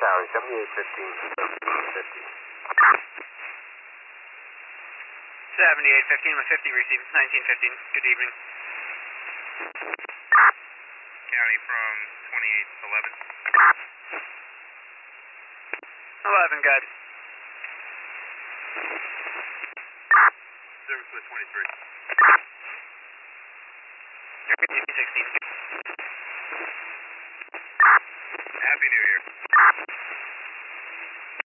Cali, 7815, 50. 7815 with 50 received, 1915. Good evening. County from 2811. 11, good. Service with 23. 16. Happy New Year.